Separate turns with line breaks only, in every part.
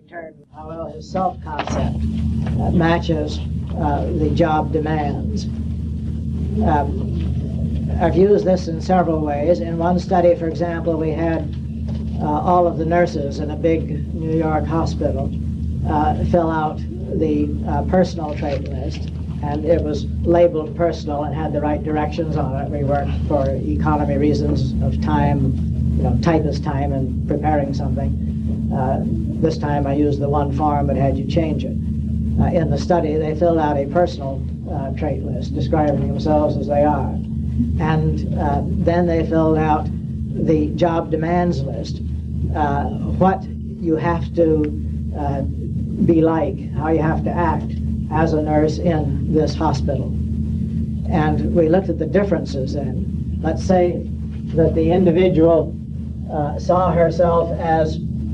term how well his self-concept matches the job demands. I've used this in several ways. In one study, for example, we had all of the nurses in a big New York hospital fill out the personal trait list, and it was labeled personal and had the right directions on it. We worked for economy reasons of time, typist time in preparing something. This time I used the one form but had you change it. In the study, they filled out a personal trait list describing themselves as they are. And then they filled out the job demands list, what you have to be like, how you have to act as a nurse in this hospital. And we looked at the differences then. Let's say that the individual saw herself as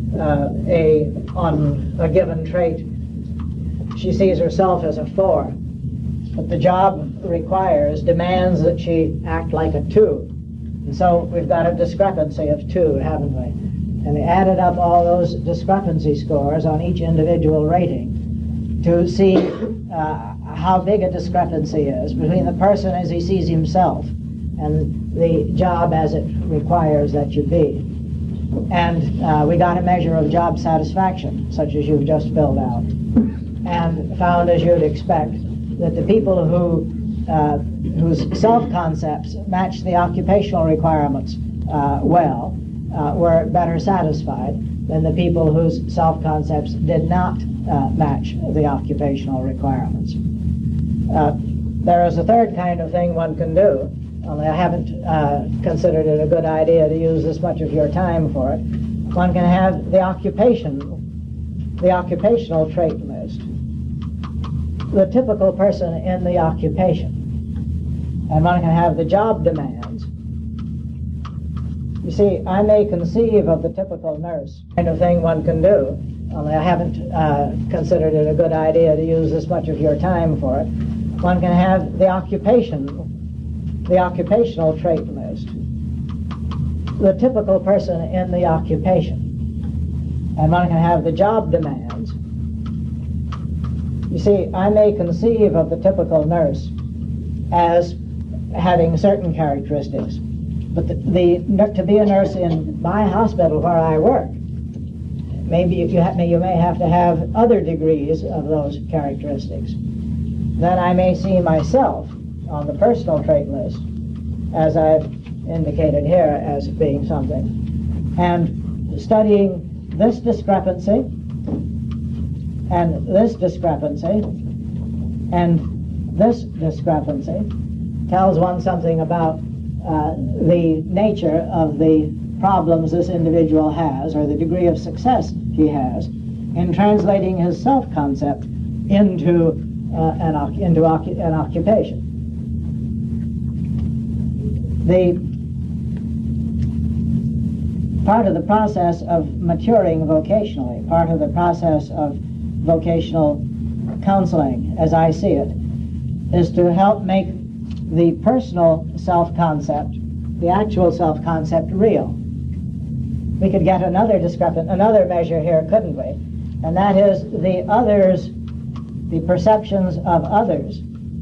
on a given trait, she sees herself as a 4. But the job demands that she act like a 2. And so we've got a discrepancy of 2, haven't we? And they added up all those discrepancy scores on each individual rating to see how big a discrepancy is between the person as he sees himself and the job as it requires that you be. And we got a measure of job satisfaction, such as you've just filled out, and found, as you'd expect, that the people whose self-concepts matched the occupational requirements well were better satisfied than the people whose self-concepts did not match the occupational requirements. There is a third kind of thing one can do, only I haven't considered it a good idea to use this much of your time for it. One can have the occupational trait list, the typical person in the occupation, and one can have the job demands. You see, I may conceive of the typical nurse kind of thing one can do, only I haven't considered it a good idea to use this much of your time for it. One can have the occupational trait list, the typical person in the occupation, and one can have the job demands. You see, I may conceive of the typical nurse as having certain characteristics, but to be a nurse in my hospital where I work, maybe you may have to have other degrees of those characteristics. Then I may see myself on the personal trait list, as I've indicated here, as being something. And studying this discrepancy, and this discrepancy, and this discrepancy tells one something about the nature of the problems this individual has, or the degree of success he has, in translating his self-concept into an occupation. The part of the process of maturing vocationally, part of the process of vocational counseling, as I see it, is to help make the personal self-concept, the actual self-concept, real. We could get another measure here, couldn't we? And that is the others, the perceptions of others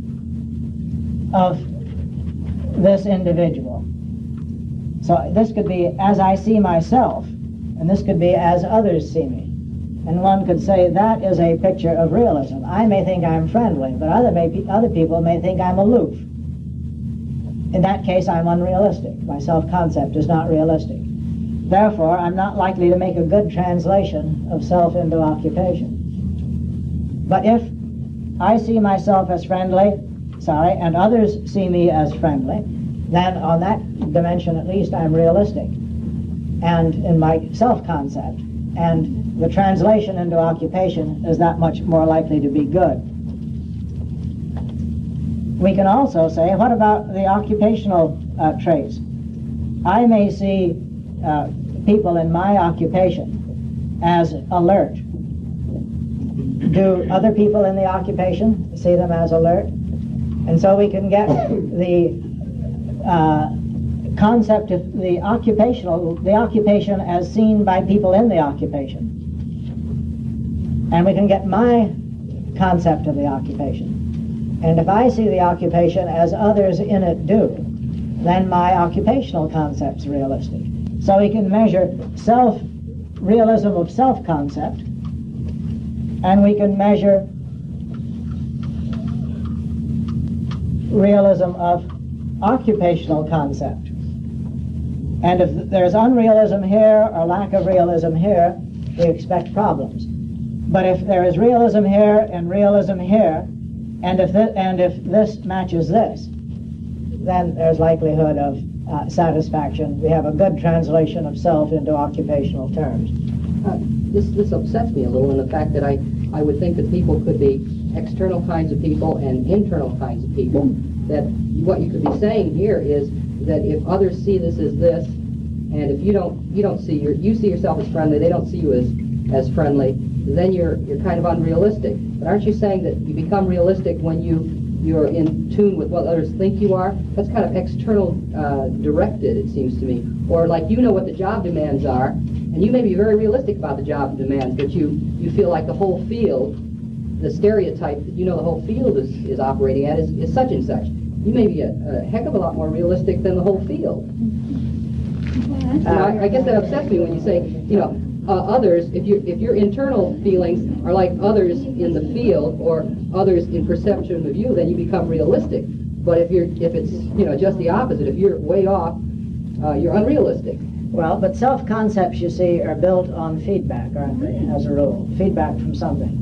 of this individual. So this could be as I see myself, and this could be as others see me. And one could say that is a picture of realism. I may think I'm friendly, but other people may think I'm aloof. In that case, I'm unrealistic. My self-concept is not realistic. Therefore, I'm not likely to make a good translation of self into occupation. But if I see myself as friendly, and others see me as friendly, then on that dimension at least I'm realistic, and in my self-concept. And the translation into occupation is that much more likely to be good. We can also say, what about the occupational traits? I may see people in my occupation as alert. Do other people in the occupation see them as alert? And so we can get the concept of the occupation as seen by people in the occupation. And we can get my concept of the occupation. And if I see the occupation as others in it do, then my occupational concept's realistic. So we can measure realism of self-concept, and we can measure realism of occupational concept. And if there's unrealism here or lack of realism here, we expect problems. But if there is realism here and realism here, and if this matches this, then there's likelihood of satisfaction. We have a good translation of self into occupational terms.
This upsets me a little in the fact that I would think that people could be external kinds of people and internal kinds of people. That what you could be saying here is that if others see this as this, and if you see yourself as friendly, they don't see you as friendly, then you're kind of unrealistic. But aren't you saying that you become realistic when you're in tune with what others think you are? That's kind of external directed, it seems to me. Or like you know what the job demands are, and you may be very realistic about the job demands, but you feel like the whole field, the stereotype that you know the whole field is operating at is such and such. You may be a heck of a lot more realistic than the whole field. I guess that upsets me when you say, others, if your internal feelings are like others in the field or others in perception of you, then you become realistic. But if it's just the opposite, if you're way off, you're unrealistic.
Well, but self-concepts, you see, are built on feedback, aren't they, as a rule? Feedback from something.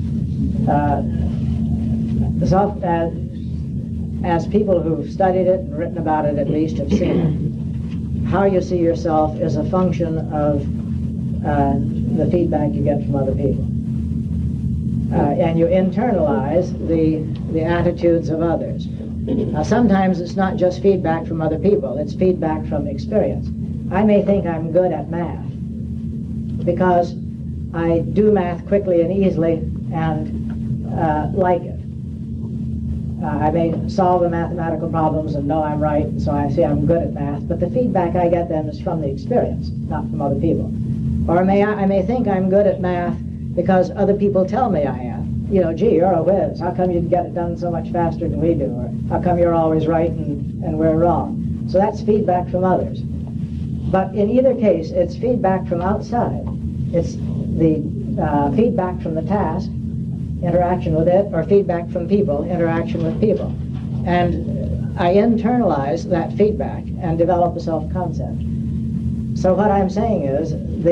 As people who've studied it and written about it at least have seen it, how you see yourself is a function of the feedback you get from other people. And you internalize the attitudes of others. Sometimes it's not just feedback from other people, it's feedback from experience. I may think I'm good at math because I do math quickly and easily and like it. I may solve the mathematical problems and know I'm right, and so I say I'm good at math, but the feedback I get then is from the experience, not from other people. Or I may think I'm good at math because other people tell me I am. Gee, you're a whiz. How come you get it done so much faster than we do? Or how come you're always right and we're wrong? So that's feedback from others. But in either case, it's feedback from outside. It's the feedback from the task, interaction with it, or feedback from people, interaction with people. And I internalize that feedback and develop a self-concept. So what I'm saying is,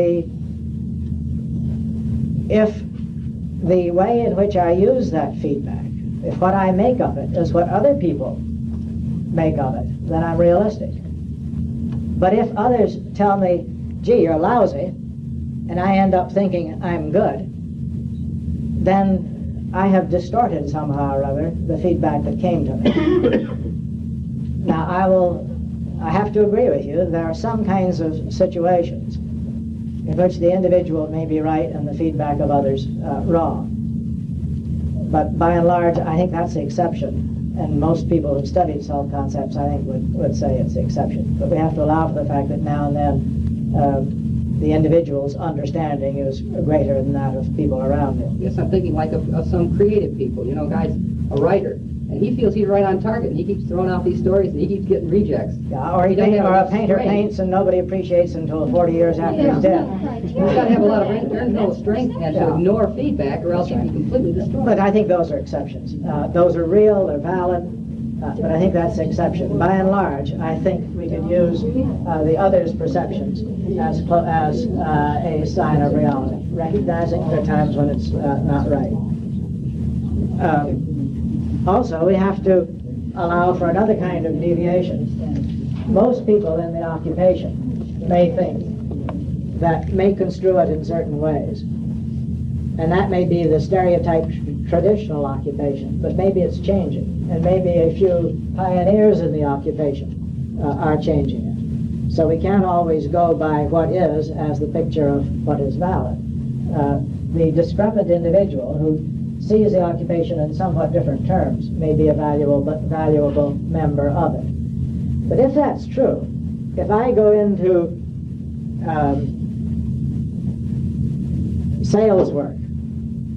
if the way in which I use that feedback, if what I make of it is what other people make of it, then I'm realistic. But if others tell me, gee, you're lousy, and I end up thinking I'm good, then I have distorted somehow or other the feedback that came to me. Now, I have to agree with you, there are some kinds of situations in which the individual may be right and the feedback of others wrong. But by and large, I think that's the exception. And most people who've studied self-concepts, I think, would say it's the exception. But we have to allow for the fact that now and then the individual's understanding is greater than that of people around him.
Yes, I'm thinking like of some creative people. Guy's a writer, and he feels he's right on target, and he keeps throwing out these stories, and he keeps getting rejects.
Yeah, or a painter paints and nobody appreciates until 40 years after he's dead.
You've got to have a lot of internal strength and to ignore feedback, or else you'd be completely destroyed.
But I think those are exceptions. Those are real, they're valid, but I think that's the exception. By and large, I think we can use the other's perceptions as a sign of reality, recognizing there are times when it's not right. Also, we have to allow for another kind of deviation. Most people in the occupation may construe it in certain ways. And that may be the stereotype traditional occupation, but maybe it's changing. And maybe a few pioneers in the occupation are changing it. So we can't always go by what is as the picture of what is valid. The discrepant individual who sees the occupation in somewhat different terms may be a valuable member of it. But if that's true, if I go into sales work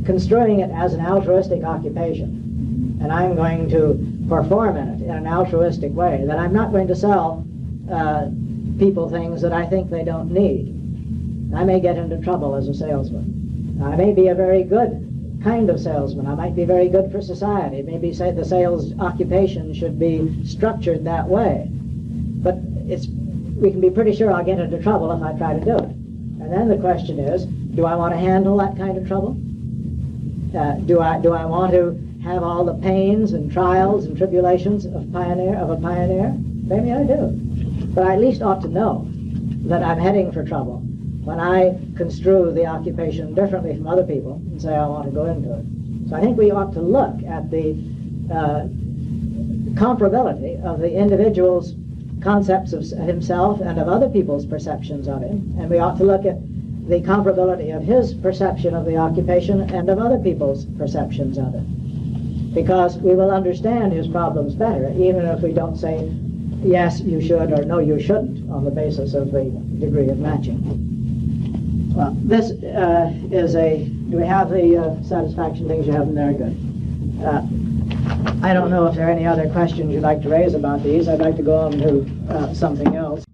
construing it as an altruistic occupation, and I'm going to perform in it in an altruistic way, then I'm not going to sell people things that I think they don't need. I may get into trouble as a salesman. I may be a very good kind of salesman. I might be very good for society. Maybe say the sales occupation should be structured that way. But we can be pretty sure I'll get into trouble if I try to do it. And then the question is, do I want to handle that kind of trouble? Do I want to have all the pains and trials and tribulations of a pioneer? Maybe I do. But I at least ought to know that I'm heading for trouble when I construe the occupation differently from other people and say I want to go into it. So I think we ought to look at the comparability of the individual's concepts of himself and of other people's perceptions of him, and we ought to look at the comparability of his perception of the occupation and of other people's perceptions of it. Because we will understand his problems better, even if we don't say, yes, you should, or no, you shouldn't, on the basis of the degree of matching. Well, this is do we have the satisfaction things you have in there? Good. I don't know if there are any other questions you'd like to raise about these. I'd like to go on to something else.